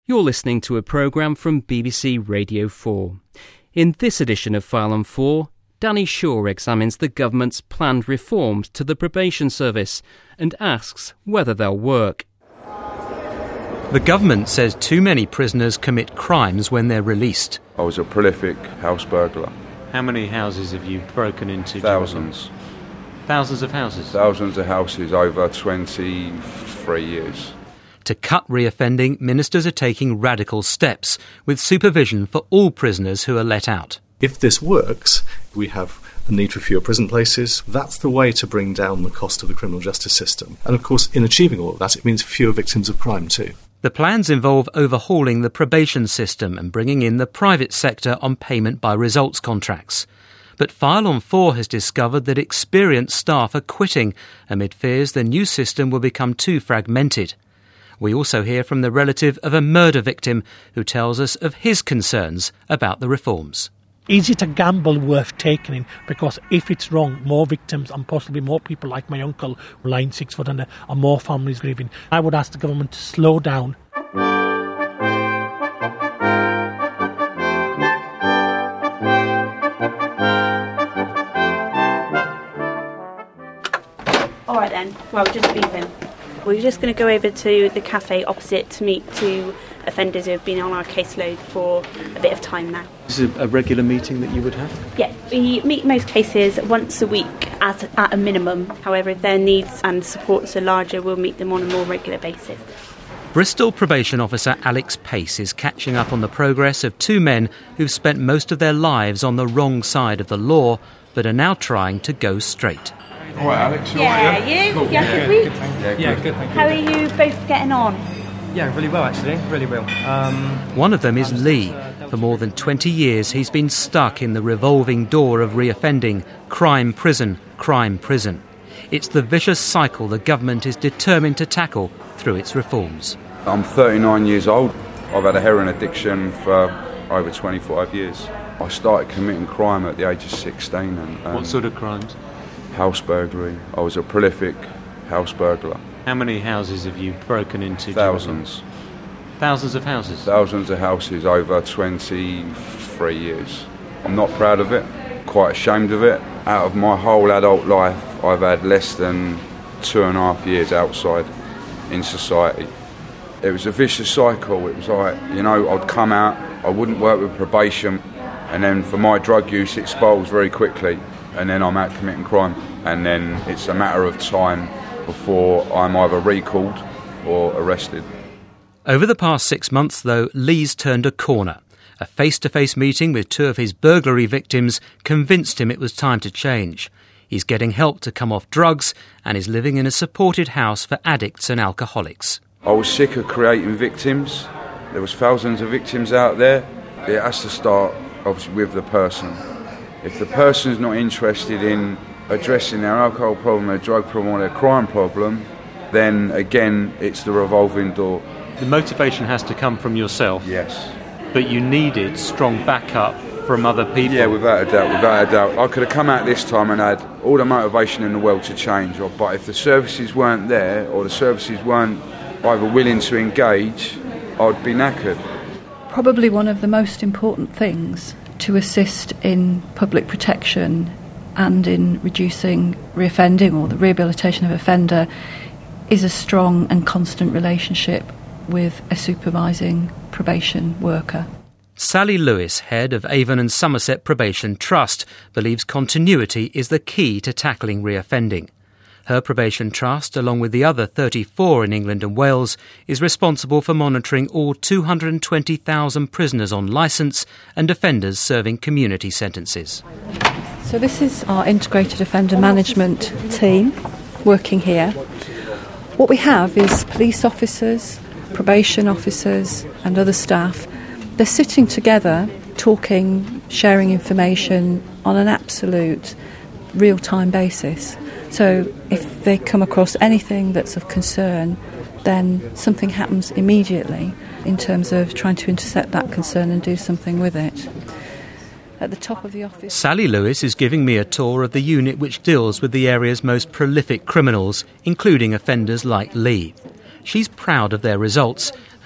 You're listening to a programme from BBC Radio 4. In this edition of File on 4, Danny Shaw examines the government's planned reforms to the probation service and asks whether they'll work. The government says too many prisoners commit crimes when they're released. I was a prolific house burglar. How many houses have you broken into? Thousands. Thousands of houses? Thousands of houses over 23 years. To cut reoffending, ministers are taking radical steps, with supervision for all prisoners who are let out. If this works, we have the need for fewer prison places. That's the way to bring down the cost of the criminal justice system. And of course, in achieving all of that, it means fewer victims of crime too. The plans involve overhauling the probation system and bringing in the private sector on payment by results contracts. But File on 4 has discovered that experienced staff are quitting amid fears the new system will become too fragmented. We also hear from the relative of a murder victim who tells us of his concerns about the reforms. Is it a gamble worth taking? Because if it's wrong, more victims and possibly more people like my uncle lying 6 foot under and more families grieving. I would ask the government to slow down. All right then, well, we're just leaving. We're just going to go over to the cafe opposite to meet two offenders who have been on our caseload for a bit of time now. This is a regular meeting that you would have? Yeah, we meet most cases once a week at a minimum. However, if their needs and supports are larger, we'll meet them on a more regular basis. Bristol probation officer Alex Pace is catching up on the progress of two men who've spent most of their lives on the wrong side of the law, but are now trying to go straight. All right, Alex, you all Yeah, right? you? Cool. Yeah, good week? Good, thank you. Yeah, good, thank you. How are you both getting on? Yeah, really well, actually, really well. One of them is Lee. For more than 20 years, he's been stuck in the revolving door of reoffending, crime, prison, crime, prison. It's the vicious cycle the government is determined to tackle through its reforms. I'm 39 years old. I've had a heroin addiction for over 25 years. I started committing crime at the age of 16. And, What sort of crimes? House burglary. I was a prolific house burglar. How many houses have you broken into? Thousands. Thousands of houses? Thousands of houses over 23 years. I'm not proud of it, quite ashamed of it. Out of my whole adult life, I've had less than 2.5 years outside in society. It was a vicious cycle. It was like, I'd come out, I wouldn't work with probation, and then for my drug use it spirals very quickly, and then I'm out committing crime, and then it's a matter of time before I'm either recalled or arrested. Over the past 6 months, though, Lee's turned a corner. A face-to-face meeting with two of his burglary victims convinced him it was time to change. He's getting help to come off drugs and is living in a supported house for addicts and alcoholics. I was sick of creating victims. There was thousands of victims out there. It has to start, obviously, with the person. If the person's not interested in addressing their alcohol problem, their drug problem or their crime problem, then again it's the revolving door. The motivation has to come from yourself. Yes. But you needed strong backup from other people. Yeah, without a doubt. I could have come out this time and had all the motivation in the world to change, but if the services weren't there or the services weren't either willing to engage, I'd be knackered. Probably one of the most important things to assist in public protection and in reducing reoffending or the rehabilitation of offender is a strong and constant relationship with a supervising probation worker. Sally Lewis, head of Avon and Somerset Probation Trust, believes continuity is the key to tackling reoffending. Her probation trust, along with the other 34 in England and Wales, is responsible for monitoring all 220,000 prisoners on licence and offenders serving community sentences. So this is our integrated offender management team working here. What we have is police officers, probation officers and other staff. They're sitting together, talking, sharing information on an absolute real-time basis. So if they come across anything that's of concern, then something happens immediately in terms of trying to intercept that concern and do something with it. At the top of the office... Sally Lewis is giving me a tour of the unit which deals with the area's most prolific criminals, including offenders like Lee. She's proud of their results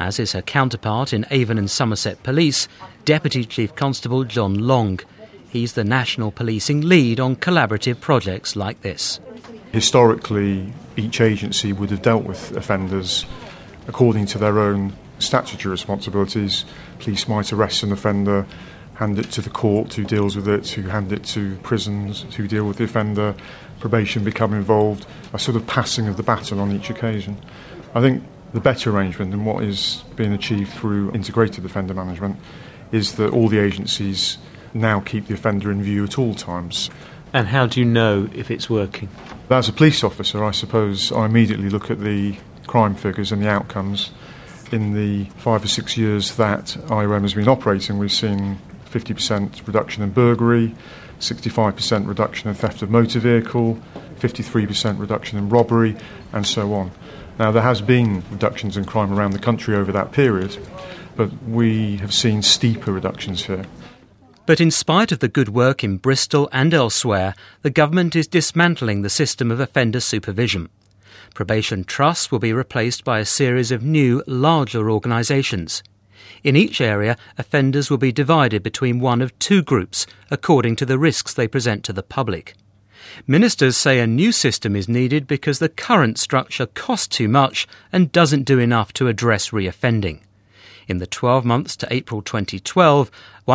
as is her counterpart in Avon and Somerset Police, Deputy Chief Constable John Long. He's the national policing lead on collaborative projects like this. Historically, each agency would have dealt with offenders according to their own statutory responsibilities. Police might arrest an offender, hand it to the court who deals with it, who hand it to prisons who deal with the offender, probation become involved, a sort of passing of the baton on each occasion. I think the better arrangement and what is being achieved through integrated offender management is that all the agencies now keep the offender in view at all times. And how do you know if it's working? As a police officer, I suppose I immediately look at the crime figures and the outcomes. In the 5 or 6 years that IOM has been operating, we've seen 50% reduction in burglary, 65% reduction in theft of motor vehicle, 53% reduction in robbery, and so on. Now, there has been reductions in crime around the country over that period, but we have seen steeper reductions here. But in spite of the good work in Bristol and elsewhere, the government is dismantling the system of offender supervision. Probation trusts will be replaced by a series of new, larger organisations. In each area, offenders will be divided between one of two groups, according to the risks they present to the public. Ministers say a new system is needed because the current structure costs too much and doesn't do enough to address reoffending. In the 12 months to April 2012,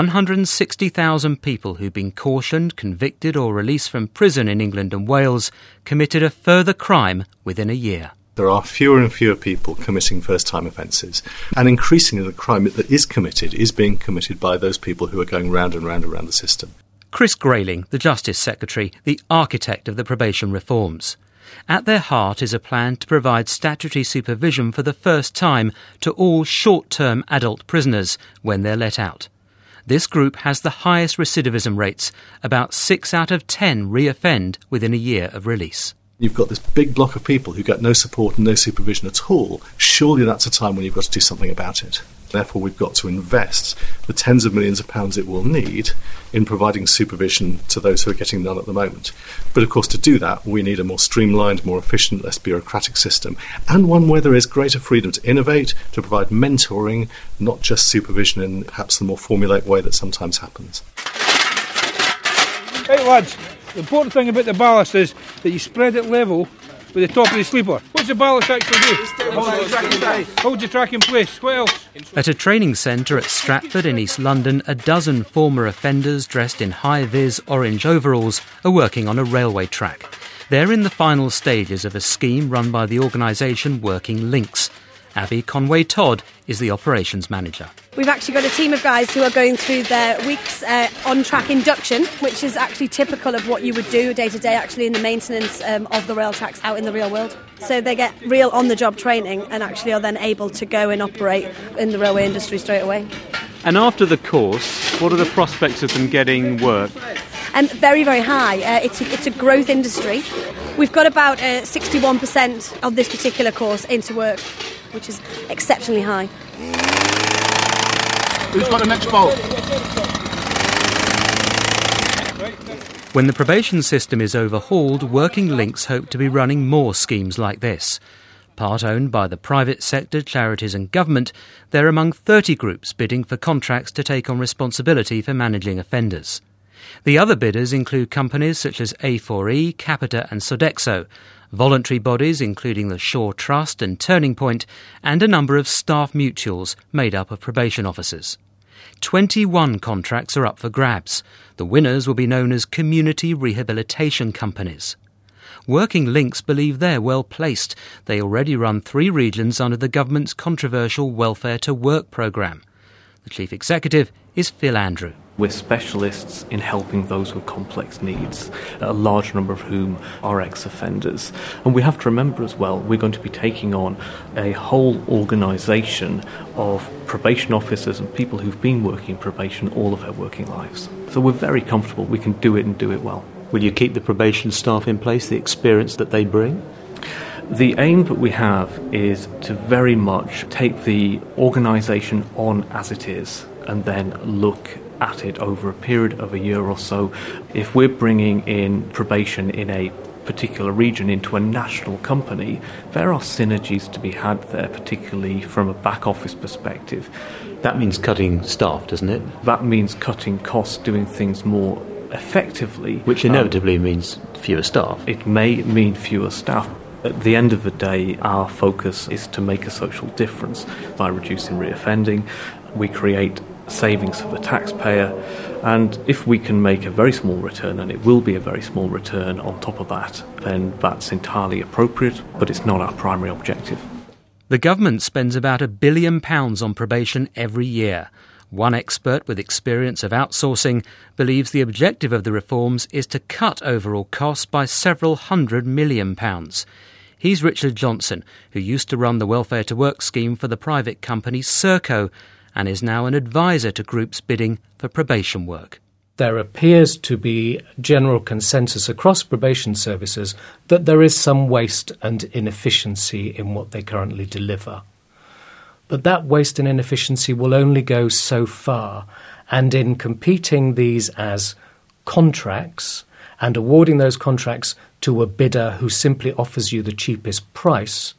160,000 people who've been cautioned, convicted or released from prison in England and Wales committed a further crime within a year. There are fewer and fewer people committing first-time offences, and increasingly the crime that is committed is being committed by those people who are going round and round around the system. Chris Grayling, the Justice Secretary, the architect of the probation reforms. At their heart is a plan to provide statutory supervision for the first time to all short-term adult prisoners when they're let out. This group has the highest recidivism rates. About 6 out of 10 reoffend within a year of release. You've got this big block of people who get no support and no supervision at all. Surely that's a time when you've got to do something about it. Therefore, we've got to invest the tens of millions of pounds it will need in providing supervision to those who are getting none at the moment. But of course, to do that, we need a more streamlined, more efficient, less bureaucratic system, and one where there is greater freedom to innovate, to provide mentoring, not just supervision in perhaps the more formulaic way that sometimes happens. Hey lads, the important thing about the ballast is that you spread it level with the top of the sleeper. What's the ballast actually do? Hold your track in place. What else? At a training centre at Stratford in East London, a dozen former offenders dressed in high-vis orange overalls are working on a railway track. They're in the final stages of a scheme run by the organisation Working Links. Abby Conway-Todd is the operations manager. We've actually got a team of guys who are going through their week's on-track induction, which is actually typical of what you would do day-to-day actually in the maintenance of the rail tracks out in the real world. So they get real on-the-job training and actually are then able to go and operate in the railway industry straight away. And after the course, what are the prospects of them getting work? Very, very high. It's a growth industry. We've got about 61% of this particular course into work, which is exceptionally high. Who's got the next bolt? When the probation system is overhauled, Working Links hope to be running more schemes like this. Part owned by the private sector, charities and government, they're among 30 groups bidding for contracts to take on responsibility for managing offenders. The other bidders include companies such as A4E, Capita and Sodexo, voluntary bodies including the Shaw Trust and Turning Point, and a number of staff mutuals made up of probation officers. 21 contracts are up for grabs. The winners will be known as community rehabilitation companies. Working Links believe they're well placed. They already run 3 regions under the government's controversial Welfare to Work programme. The chief executive is Phil Andrew. We're specialists in helping those with complex needs, a large number of whom are ex-offenders. And we have to remember as well, we're going to be taking on a whole organisation of probation officers and people who've been working probation all of their working lives. So we're very comfortable we can do it and do it well. Will you keep the probation staff in place, the experience that they bring? The aim that we have is to very much take the organisation on as it is and then look at it over a period of a year or so. If we're bringing in probation in a particular region into a national company, there are synergies to be had there, particularly from a back office perspective. That means cutting staff, doesn't it? That means cutting costs, doing things more effectively. Which inevitably means fewer staff. It may mean fewer staff. At the end of the day, our focus is to make a social difference by reducing reoffending. We create savings for the taxpayer, and if we can make a very small return, and it will be a very small return on top of that, then that's entirely appropriate, but it's not our primary objective. The government spends about £1 billion on probation every year. One expert with experience of outsourcing believes the objective of the reforms is to cut overall costs by several £100 million. He's Richard Johnson, who used to run the Welfare to Work scheme for the private company Serco, and is now an advisor to groups bidding for probation work. There appears to be general consensus across probation services that there is some waste and inefficiency in what they currently deliver. But that waste and inefficiency will only go so far, and in competing these as contracts and awarding those contracts to a bidder who simply offers you the cheapest price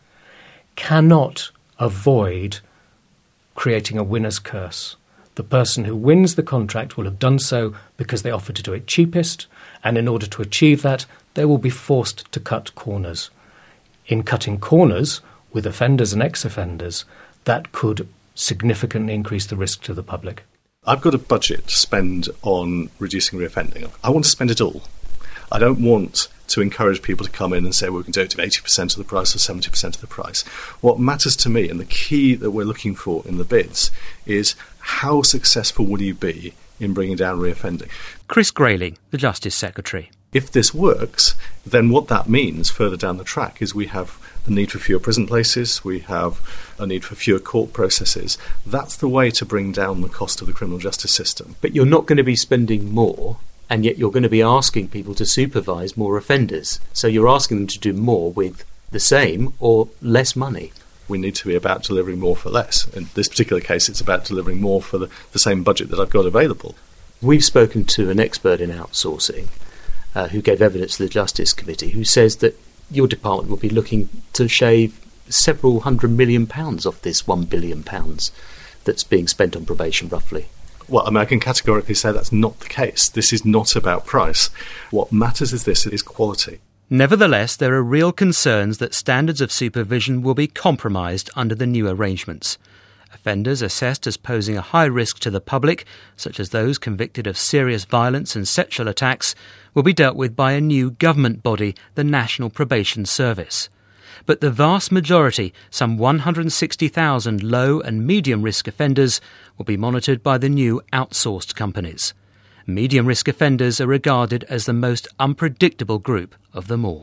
cannot avoid creating a winner's curse. The person who wins the contract will have done so because they offered to do it cheapest, and in order to achieve that, they will be forced to cut corners. In cutting corners with offenders and ex-offenders, that could significantly increase the risk to the public. I've got a budget to spend on reducing reoffending. I want to spend it all. I don't want to encourage people to come in and say, well, we can do it to 80% of the price or 70% of the price. What matters to me, and the key that we're looking for in the bids, is how successful will you be in bringing down reoffending? Chris Grayling, the Justice Secretary. If this works, then what that means further down the track is we have the need for fewer prison places, we have a need for fewer court processes. That's the way to bring down the cost of the criminal justice system. But you're not going to be spending more, and yet you're going to be asking people to supervise more offenders. So you're asking them to do more with the same or less money. We need to be about delivering more for less. In this particular case, it's about delivering more for the same budget that I've got available. We've spoken to an expert in outsourcing who gave evidence to the Justice Committee, who says that your department will be looking to shave several £100 million off this £1 billion that's being spent on probation, roughly. Well, I can categorically say that's not the case. This is not about price. What matters is quality. Nevertheless, there are real concerns that standards of supervision will be compromised under the new arrangements. Offenders assessed as posing a high risk to the public, such as those convicted of serious violence and sexual attacks, will be dealt with by a new government body, the National Probation Service. But the vast majority, some 160,000 low and medium risk offenders, will be monitored by the new outsourced companies. Medium risk offenders are regarded as the most unpredictable group of them all.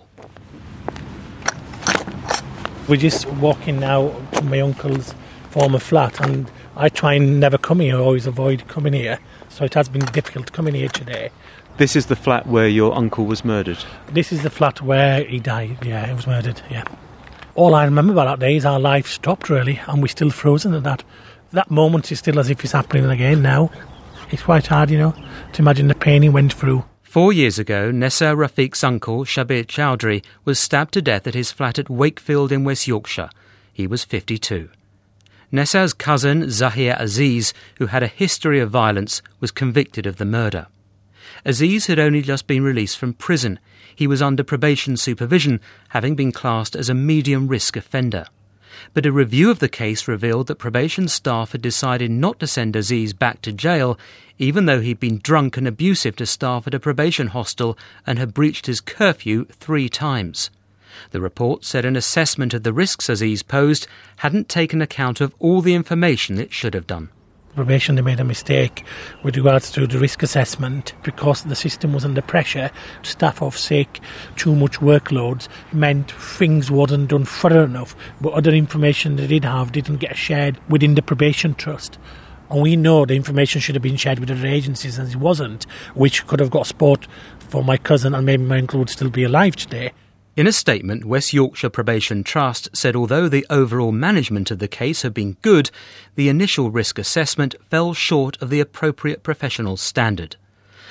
We're just walking now to my uncle's former flat, and I try and never come here, always avoid coming here, so it has been difficult coming here today. This is the flat where your uncle was murdered? This is the flat where he died, yeah, he was murdered, yeah. All I remember about that day is our life stopped, really, and we're still frozen at that. That moment is still as if it's happening again now. It's quite hard, to imagine the pain he went through. 4 years ago, Nessa Rafiq's uncle, Shabir Chowdhury, was stabbed to death at his flat at Wakefield in West Yorkshire. He was 52. Nessa's cousin, Zahir Aziz, who had a history of violence, was convicted of the murder. Aziz had only just been released from prison. He was under probation supervision, having been classed as a medium-risk offender. But a review of the case revealed that probation staff had decided not to send Aziz back to jail, even though he'd been drunk and abusive to staff at a probation hostel and had breached his curfew 3 times. The report said an assessment of the risks Aziz posed hadn't taken account of all the information it should have done. Probation, they made a mistake with regards to the risk assessment because the system was under pressure. Staff off sick, too much workloads meant things wasn't done thorough enough, but other information they did have didn't get shared within the probation trust. And we know the information should have been shared with other agencies, and it wasn't, which could have got support for my cousin, and maybe my uncle would still be alive today. In a statement, West Yorkshire Probation Trust said although the overall management of the case had been good, the initial risk assessment fell short of the appropriate professional standard.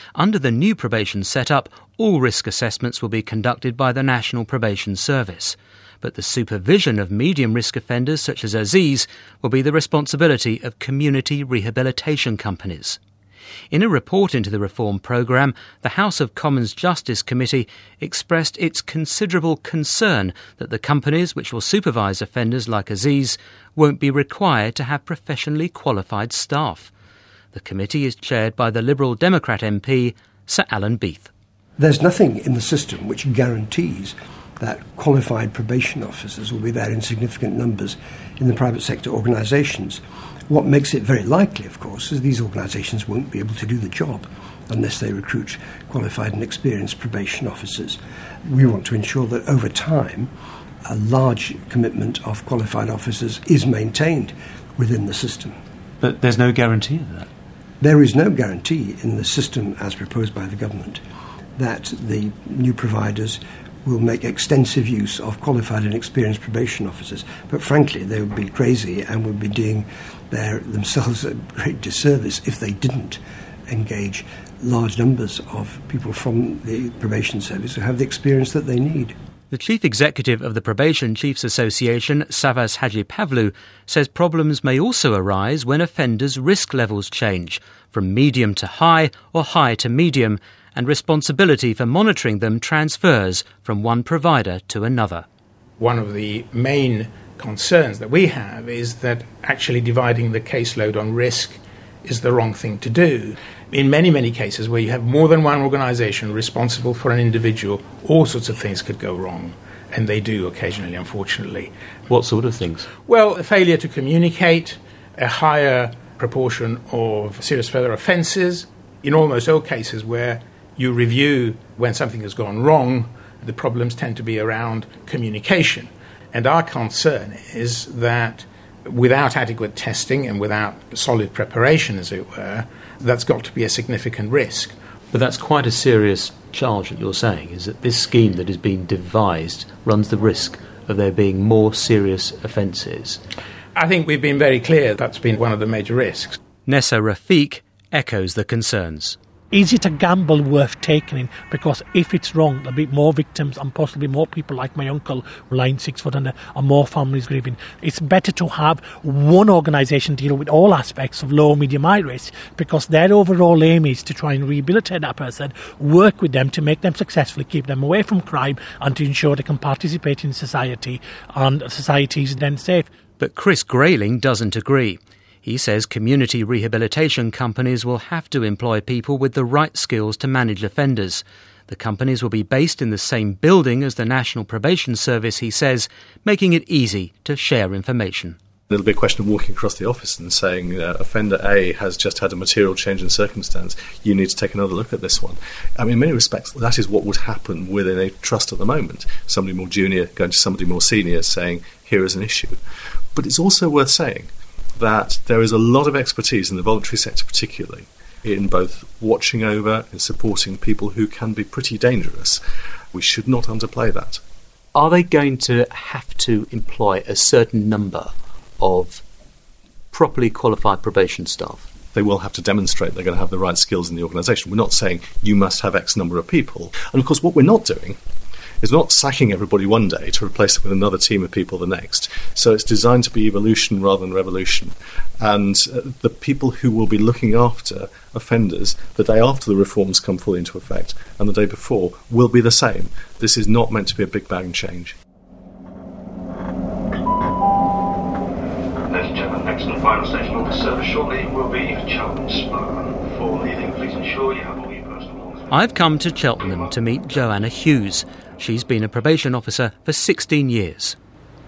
Under the new probation setup, all risk assessments will be conducted by the National Probation Service. But the supervision of medium-risk offenders such as Aziz will be the responsibility of community rehabilitation companies. In a report into the reform programme, the House of Commons Justice Committee expressed its considerable concern that the companies which will supervise offenders like Aziz won't be required to have professionally qualified staff. The committee is chaired by the Liberal Democrat MP, Sir Alan Beath. There's nothing in the system which guarantees that qualified probation officers will be there in significant numbers in the private sector organisations. What makes it very likely, of course, is these organisations won't be able to do the job unless they recruit qualified and experienced probation officers. We want to ensure that over time a large commitment of qualified officers is maintained within the system. But there's no guarantee of that? There is no guarantee in the system as proposed by the government that the new providers will make extensive use of qualified and experienced probation officers. But frankly, they would be crazy and would be doing themselves a great disservice if they didn't engage large numbers of people from the probation service who have the experience that they need. The chief executive of the Probation Chiefs Association, Savas Hajipavlou, says problems may also arise when offenders' risk levels change from medium to high or high to medium, and responsibility for monitoring them transfers from one provider to another. One of the main concerns that we have is that actually dividing the caseload on risk is the wrong thing to do. In many, many cases where you have more than one organisation responsible for an individual, all sorts of things could go wrong, and they do occasionally, unfortunately. What sort of things? Well, a failure to communicate, a higher proportion of serious further offences. In almost all cases where you review when something has gone wrong, the problems tend to be around communication. And our concern is that without adequate testing and without solid preparation, as it were, that's got to be a significant risk. But that's quite a serious charge that you're saying, is that this scheme that is being devised runs the risk of there being more serious offences. I think we've been very clear that's been one of the major risks. Nessa Rafiq echoes the concerns. Is it a gamble worth taking? Because if it's wrong, there'll be more victims and possibly more people like my uncle lying 6 foot under and more families grieving. It's better to have one organisation deal with all aspects of low, medium, high risk, because their overall aim is to try and rehabilitate that person, work with them to make them successful, keep them away from crime and to ensure they can participate in society and society is then safe. But Chris Grayling doesn't agree. He says community rehabilitation companies will have to employ people with the right skills to manage offenders. The companies will be based in the same building as the National Probation Service, he says, making it easy to share information. It'll be a question of walking across the office and saying, offender A has just had a material change in circumstance, you need to take another look at this one. I mean, in many respects, that is what would happen within a trust at the moment. Somebody more junior going to somebody more senior saying, here is an issue. But it's also worth saying that there is a lot of expertise in the voluntary sector particularly in both watching over and supporting people who can be pretty dangerous. We should not underplay that. Are they going to have to employ a certain number of properly qualified probation staff? They will have to demonstrate they're going to have the right skills in the organisation. We're not saying you must have X number of people. And of course what we're not doing is not sacking everybody one day to replace them with another team of people the next. So it's designed to be evolution rather than revolution. And the people who will be looking after offenders the day after the reforms come fully into effect and the day before will be the same. This is not meant to be a big bang change. Ladies and gentlemen, next and final station of the service shortly will be Cheltenham Spa. Before leaving, please ensure you have all your personal belongings. I've come to Cheltenham to meet Joanna Hughes. She's been a probation officer for 16 years.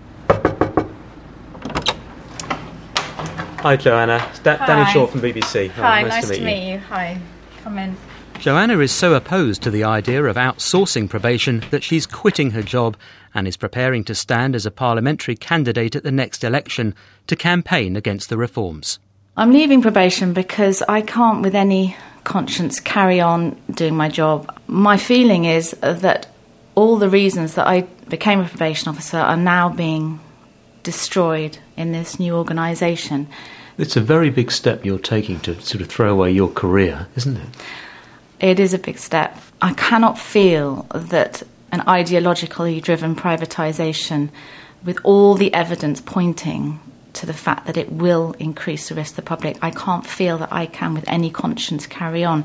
Hi, Joanna. Danny Shaw from BBC. Hi, nice to meet you. Hi, come in. Joanna is so opposed to the idea of outsourcing probation that she's quitting her job and is preparing to stand as a parliamentary candidate at the next election to campaign against the reforms. I'm leaving probation because I can't with any conscience carry on doing my job. My feeling is that all the reasons that I became a probation officer are now being destroyed in this new organisation. It's a very big step you're taking to sort of throw away your career, isn't it? It is a big step. I cannot feel that an ideologically driven privatisation, with all the evidence pointing to the fact that it will increase the risk to the public, I can't feel that I can with any conscience carry on.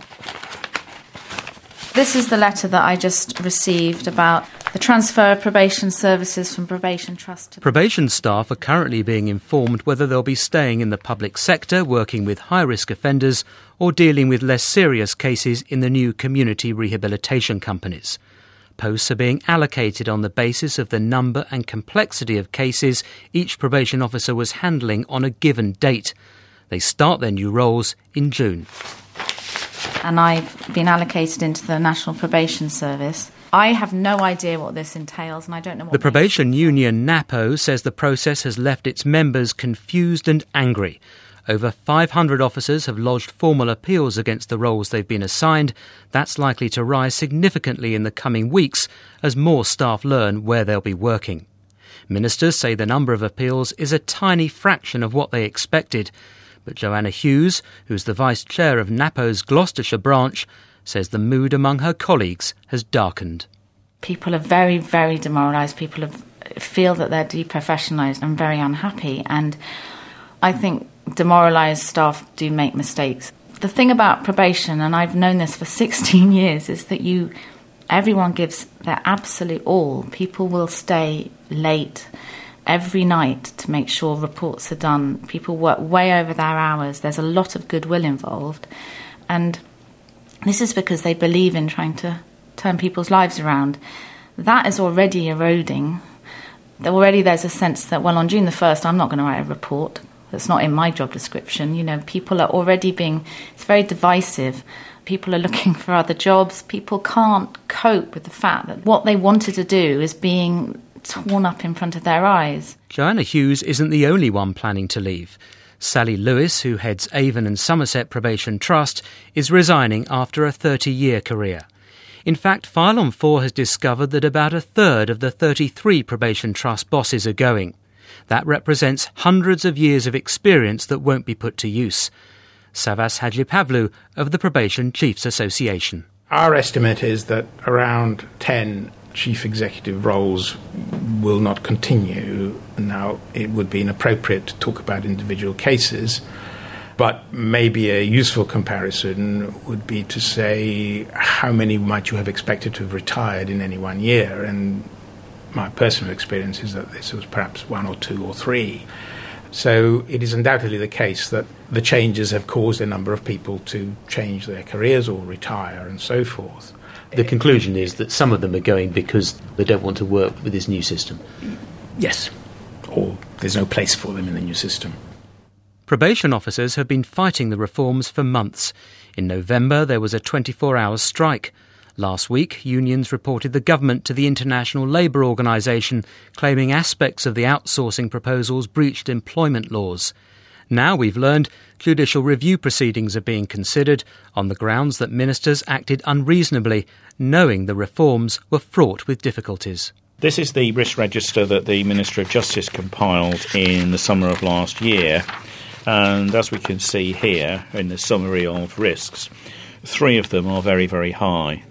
This is the letter that I just received about the transfer of probation services from Probation Trust to... Probation staff are currently being informed whether they'll be staying in the public sector, working with high-risk offenders, or dealing with less serious cases in the new community rehabilitation companies. Posts are being allocated on the basis of the number and complexity of cases each probation officer was handling on a given date. They start their new roles in June. And I've been allocated into the National Probation Service. I have no idea what this entails, and I don't know what... The probation union NAPO says the process has left its members confused and angry. Over 500 officers have lodged formal appeals against the roles they've been assigned. That's likely to rise significantly in the coming weeks as more staff learn where they'll be working. Ministers say the number of appeals is a tiny fraction of what they expected. But Joanna Hughes, who's the vice chair of NAPO's Gloucestershire branch, says the mood among her colleagues has darkened. People are very, very demoralised. People feel that they're deprofessionalised and very unhappy. And I think demoralised staff do make mistakes. The thing about probation, and I've known this for 16 years, is that everyone gives their absolute all. People will stay late every night to make sure reports are done. People work way over their hours. There's a lot of goodwill involved. And this is because they believe in trying to turn people's lives around. That is already eroding. Already there's a sense that, well, on June the 1st, I'm not going to write a report. That's not in my job description. You know, people are already it's very divisive. People are looking for other jobs. People can't cope with the fact that what they wanted to do is being torn up in front of their eyes. Joanna Hughes isn't the only one planning to leave. Sally Lewis, who heads Avon and Somerset Probation Trust, is resigning after a 30-year career. In fact, File on 4 has discovered that about a third of the 33 Probation Trust bosses are going. That represents hundreds of years of experience that won't be put to use. Savas Hadjipavlou of the Probation Chiefs Association. Our estimate is that around 10 chief executive roles will not continue. Now, it would be inappropriate to talk about individual cases, but maybe a useful comparison would be to say how many might you have expected to have retired in any 1 year, and my personal experience is that this was perhaps 1 or 2 or 3. So it is undoubtedly the case that the changes have caused a number of people to change their careers or retire and so forth. The conclusion is that some of them are going because they don't want to work with this new system. Yes, or there's no place for them in the new system. Probation officers have been fighting the reforms for months. In November, there was a 24-hour strike. Last week, unions reported the government to the International Labour Organization, claiming aspects of the outsourcing proposals breached employment laws. Now we've learned judicial review proceedings are being considered on the grounds that ministers acted unreasonably, knowing the reforms were fraught with difficulties. This is the risk register that the Minister of Justice compiled in the summer of last year. And as we can see here in the summary of risks, 3 of them are very, very high.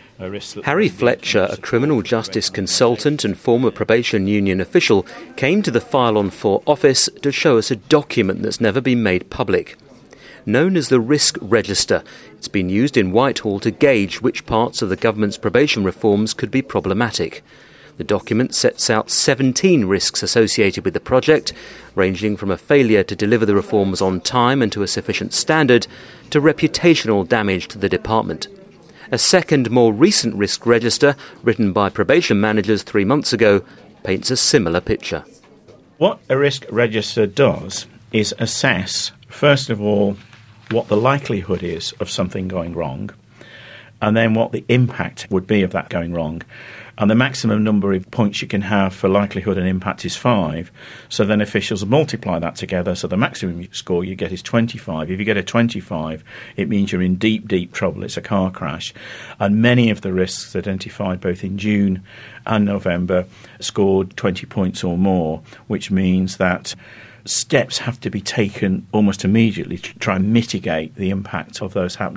Harry Fletcher, a criminal justice consultant and former probation union official, came to the File on 4 office to show us a document that's never been made public. Known as the Risk Register, it's been used in Whitehall to gauge which parts of the government's probation reforms could be problematic. The document sets out 17 risks associated with the project, ranging from a failure to deliver the reforms on time and to a sufficient standard, to reputational damage to the department. A second, more recent risk register, written by probation managers 3 months ago, paints a similar picture. What a risk register does is assess, first of all, what the likelihood is of something going wrong, and then what the impact would be of that going wrong. And the maximum number of points you can have for likelihood and impact is 5. So then officials multiply that together, so the maximum score you get is 25. If you get a 25, it means you're in deep, deep trouble. It's a car crash. And many of the risks identified both in June and November scored 20 points or more, which means that steps have to be taken almost immediately to try and mitigate the impact of those happening.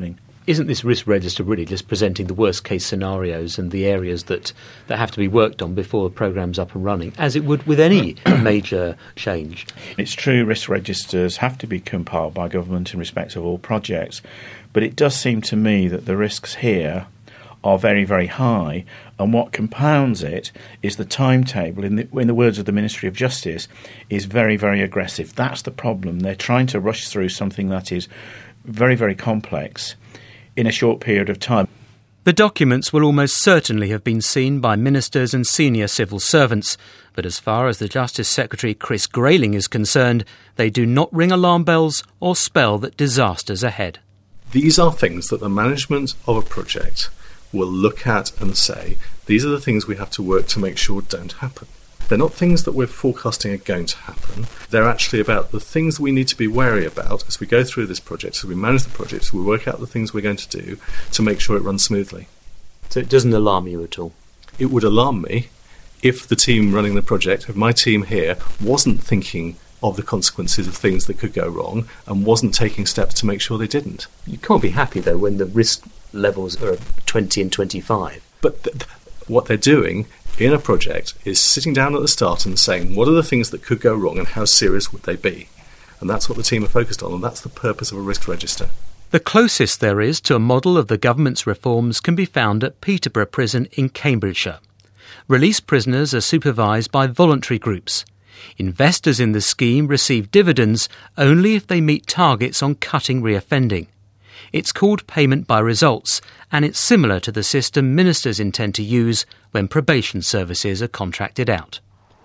Isn't this risk register really just presenting the worst case scenarios and the areas that have to be worked on before the programme's up and running, as it would with any major change? It's true, risk registers have to be compiled by government in respect of all projects, but it does seem to me that the risks here are very, very high, and what compounds it is the timetable, in the words of the Ministry of Justice, is very, very aggressive. That's the problem. They're trying to rush through something that is very, very complex in a short period of time. The documents will almost certainly have been seen by ministers and senior civil servants, but as far as the Justice Secretary Chris Grayling is concerned, they do not ring alarm bells or spell that disaster's ahead. These are things that the management of a project will look at and say, these are the things we have to work to make sure don't happen. They're not things that we're forecasting are going to happen. They're actually about the things that we need to be wary about as we go through this project, as we manage the project, as we work out the things we're going to do to make sure it runs smoothly. So it doesn't alarm you at all? It would alarm me if the team running the project, if my team here, wasn't thinking of the consequences of things that could go wrong and wasn't taking steps to make sure they didn't. You can't be happy, though, when the risk levels are 20 and 25. But what they're doing in a project is sitting down at the start and saying, what are the things that could go wrong and how serious would they be? And that's what the team are focused on, and that's the purpose of a risk register. The closest there is to a model of the government's reforms can be found at Peterborough Prison in Cambridgeshire. Released prisoners are supervised by voluntary groups. Investors in the scheme receive dividends only if they meet targets on cutting reoffending. It's called payment by results, and it's similar to the system ministers intend to use when probation services are contracted out.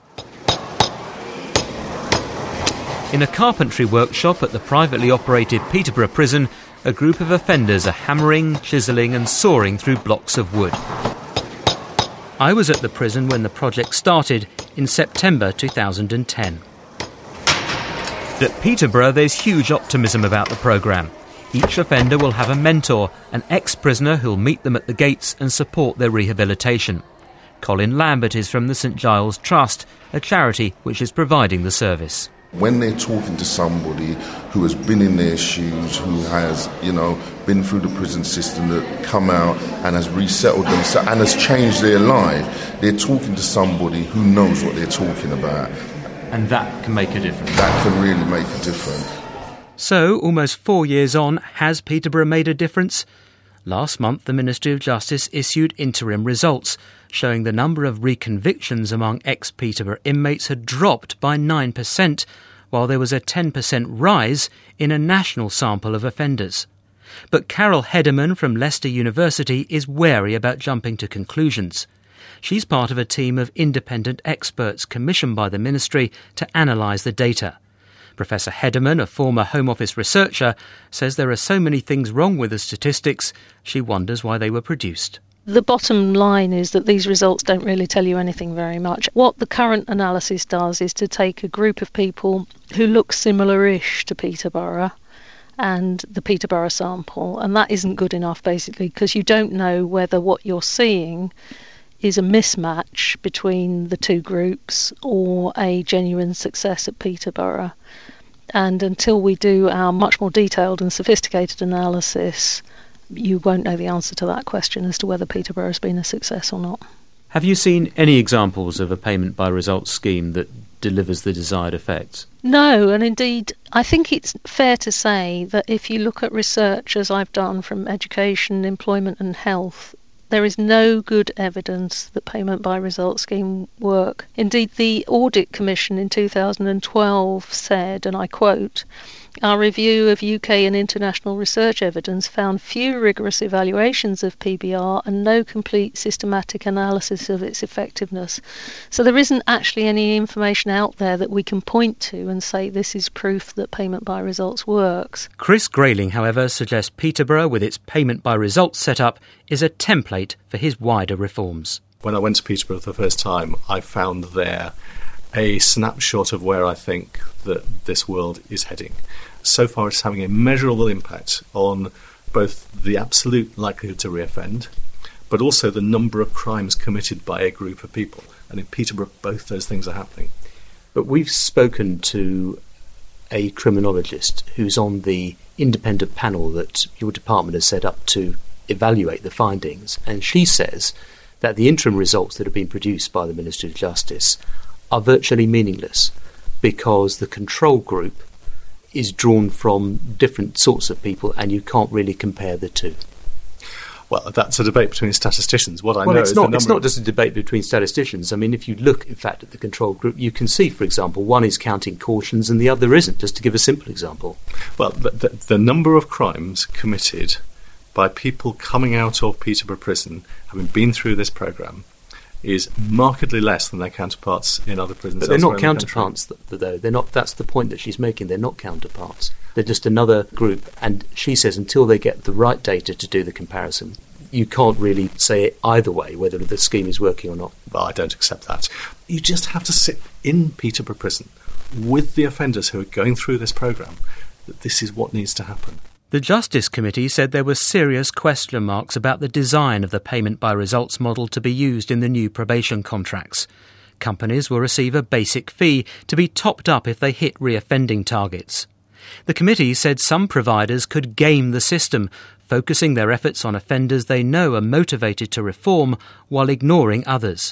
In a carpentry workshop at the privately operated Peterborough Prison, a group of offenders are hammering, chiselling and sawing through blocks of wood. I was at the prison when the project started in September 2010. At Peterborough, there's huge optimism about the programme. Each offender will have a mentor, an ex-prisoner who'll meet them at the gates and support their rehabilitation. Colin Lambert is from the St Giles Trust, a charity which is providing the service. When they're talking to somebody who has been in their shoes, who has, been through the prison system, that come out and has resettled themselves and has changed their life, they're talking to somebody who knows what they're talking about. And that can make a difference. That can really make a difference. So, almost 4 years on, has Peterborough made a difference? Last month, the Ministry of Justice issued interim results, showing the number of reconvictions among ex-Peterborough inmates had dropped by 9%, while there was a 10% rise in a national sample of offenders. But Carol Hederman from Leicester University is wary about jumping to conclusions. She's part of a team of independent experts commissioned by the Ministry to analyse the data. Professor Hederman, a former Home Office researcher, says there are so many things wrong with the statistics, she wonders why they were produced. The bottom line is that these results don't really tell you anything very much. What the current analysis does is to take a group of people who look similar-ish to Peterborough and the Peterborough sample, and that isn't good enough, basically, because you don't know whether what you're seeing is a mismatch between the two groups or a genuine success at Peterborough. And until we do our much more detailed and sophisticated analysis, you won't know the answer to that question as to whether Peterborough has been a success or not. Have you seen any examples of a payment by results scheme that delivers the desired effects? No, and indeed, I think it's fair to say that if you look at research, as I've done from education, employment and health, there is no good evidence that payment by results scheme work. Indeed, the Audit Commission in 2012 said, and I quote, "Our review of UK and international research evidence found few rigorous evaluations of PBR and no complete systematic analysis of its effectiveness." So there isn't actually any information out there that we can point to and say this is proof that payment by results works. Chris Grayling, however, suggests Peterborough, with its payment by results setup, is a template for his wider reforms. When I went to Peterborough for the first time, I found there a snapshot of where I think that this world is heading. So far, it's having a measurable impact on both the absolute likelihood to reoffend, but also the number of crimes committed by a group of people. And in Peterborough, both those things are happening. But we've spoken to a criminologist who's on the independent panel that your department has set up to evaluate the findings, and she says that the interim results that have been produced by the Ministry of Justice are virtually meaningless because the control group is drawn from different sorts of people and you can't really compare the two. Well, that's a debate between statisticians. What I know it's not just a debate between statisticians. I mean, if you look, in fact, at the control group, you can see, for example, one is counting cautions and the other isn't, just to give a simple example. Well, the number of crimes committed by people coming out of Peterborough Prison, having been through this programme, is markedly less than their counterparts in other prisons. But they're not counterparts, though. They're not. That's the point that she's making. They're not counterparts. They're just another group. And she says until they get the right data to do the comparison, you can't really say it either way, whether the scheme is working or not. Well, I don't accept that. You just have to sit in Peterborough Prison with the offenders who are going through this programme, that this is what needs to happen. The Justice Committee said there were serious question marks about the design of the payment by results model to be used in the new probation contracts. Companies will receive a basic fee to be topped up if they hit reoffending targets. The committee said some providers could game the system, focusing their efforts on offenders they know are motivated to reform while ignoring others.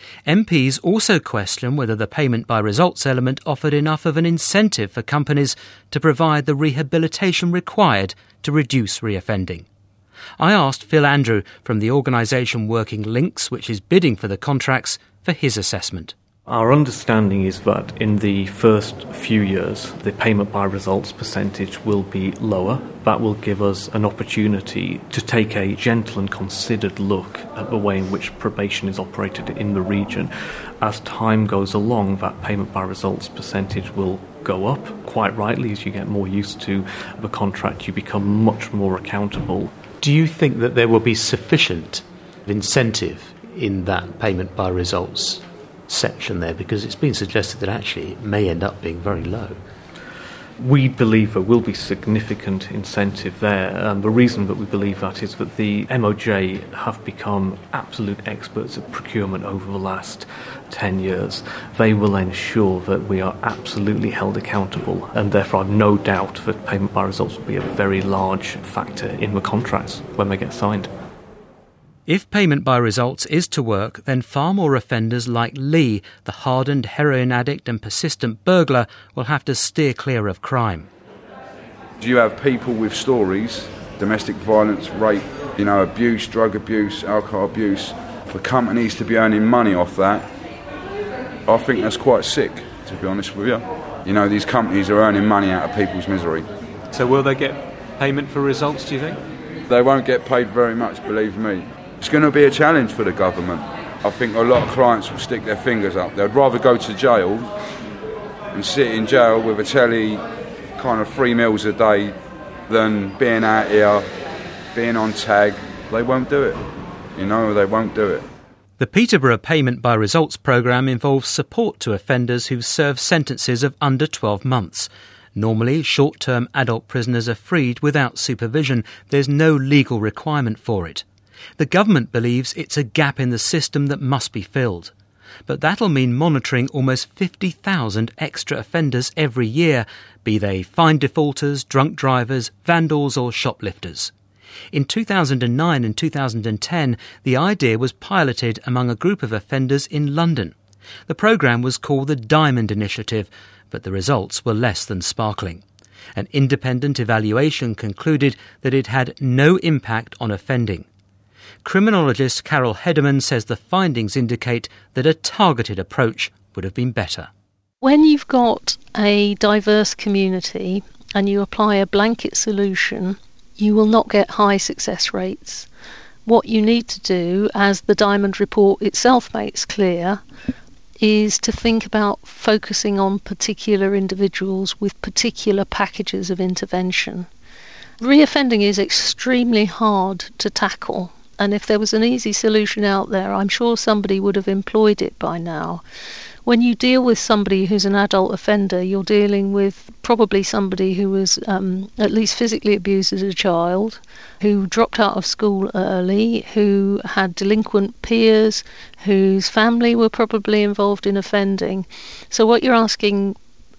MPs also question whether the payment by results element offered enough of an incentive for companies to provide the rehabilitation required to reduce reoffending. I asked Phil Andrew from the organisation Working Links, which is bidding for the contracts, for his assessment. Our understanding is that in the first few years, the payment by results percentage will be lower. That will give us an opportunity to take a gentle and considered look at the way in which probation is operated in the region. As time goes along, that payment by results percentage will go up. Quite rightly, as you get more used to the contract, you become much more accountable. Do you think that there will be sufficient incentive in that payment by results section there, because it's been suggested that actually it may end up being very low? We believe there will be significant incentive there. The reason that we believe that is that the MOJ have become absolute experts at procurement over the last 10 years. They will ensure that we are absolutely held accountable, and therefore I've no doubt that payment by results will be a very large factor in the contracts when they get signed. If payment by results is to work, then far more offenders like Lee, the hardened heroin addict and persistent burglar, will have to steer clear of crime. You have people with stories, domestic violence, rape, abuse, drug abuse, alcohol abuse. For companies to be earning money off that, I think that's quite sick, to be honest with you. These companies are earning money out of people's misery. So will they get payment for results, do you think? They won't get paid very much, believe me. It's going to be a challenge for the government. I think a lot of clients will stick their fingers up. They'd rather go to jail and sit in jail with a telly, kind of 3 meals a day, than being out here, being on tag. They won't do it. They won't do it. The Peterborough Payment by Results programme involves support to offenders who've served sentences of under 12 months. Normally, short-term adult prisoners are freed without supervision. There's no legal requirement for it. The government believes it's a gap in the system that must be filled. But that'll mean monitoring almost 50,000 extra offenders every year, be they fine defaulters, drunk drivers, vandals or shoplifters. In 2009 and 2010, the idea was piloted among a group of offenders in London. The programme was called the Diamond Initiative, but the results were less than sparkling. An independent evaluation concluded that it had no impact on offending. Criminologist Carol Hederman says the findings indicate that a targeted approach would have been better. When you've got a diverse community and you apply a blanket solution, you will not get high success rates. What you need to do, as the Diamond Report itself makes clear, is to think about focusing on particular individuals with particular packages of intervention. Reoffending is extremely hard to tackle. And if there was an easy solution out there, I'm sure somebody would have employed it by now. When you deal with somebody who's an adult offender, you're dealing with probably somebody who was at least physically abused as a child, who dropped out of school early, who had delinquent peers, whose family were probably involved in offending. So what you're asking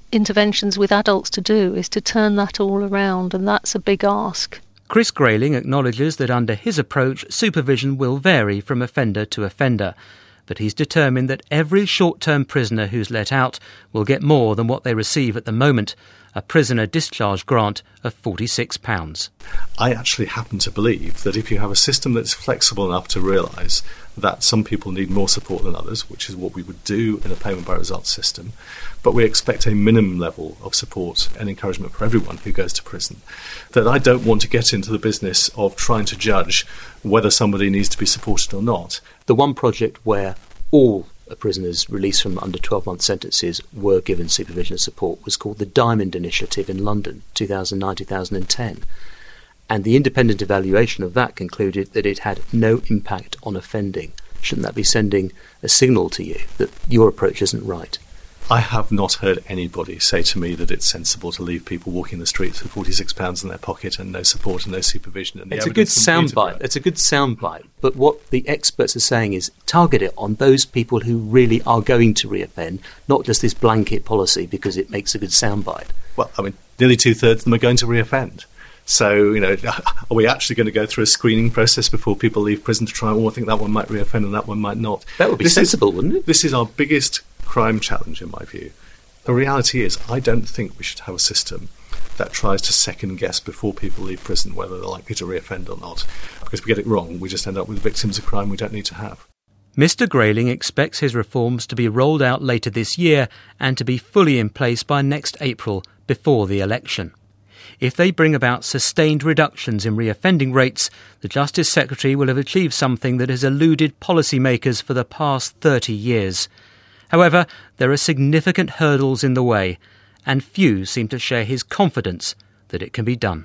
interventions with adults to do is to turn that all around, and that's a big ask. Chris Grayling acknowledges that under his approach, supervision will vary from offender to offender, but he's determined that every short-term prisoner who's let out will get more than what they receive at the moment, a prisoner discharge grant of £46. I actually happen to believe that if you have a system that's flexible enough to realise that some people need more support than others, which is what we would do in a payment by results system, but we expect a minimum level of support and encouragement for everyone who goes to prison, that I don't want to get into the business of trying to judge whether somebody needs to be supported or not. The one project where all prisoners released from under 12-month sentences were given supervision and support was called the Diamond Initiative in London, 2009-2010. And the independent evaluation of that concluded that it had no impact on offending. Shouldn't that be sending a signal to you that your approach isn't right? I have not heard anybody say to me that it's sensible to leave people walking the streets with £46 in their pocket and no support and no supervision. And it's a good soundbite. It's a good soundbite. But what the experts are saying is target it on those people who really are going to reoffend, not just this blanket policy because it makes a good soundbite. Well, I mean, nearly 2/3 of them are going to reoffend. So, are we actually going to go through a screening process before people leave prison to try, I think that one might reoffend and that one might not? That would be sensible, wouldn't it? This is our biggest crime challenge, in my view. The reality is, I don't think we should have a system that tries to second guess before people leave prison whether they're likely to reoffend or not. Because if we get it wrong, we just end up with victims of crime we don't need to have. Mr. Grayling expects his reforms to be rolled out later this year and to be fully in place by next April, before the election. If they bring about sustained reductions in reoffending rates, the Justice Secretary will have achieved something that has eluded policymakers for the past 30 years. However, there are significant hurdles in the way, and few seem to share his confidence that it can be done.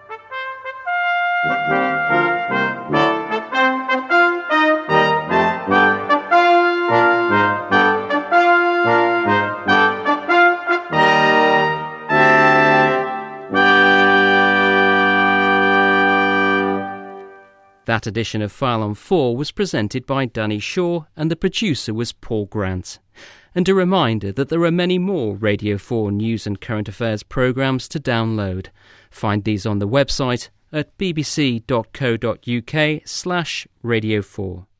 That edition of File on 4 was presented by Danny Shaw and the producer was Paul Grant. And a reminder that there are many more Radio 4 news and current affairs programmes to download. Find these on the website at bbc.co.uk/Radio4.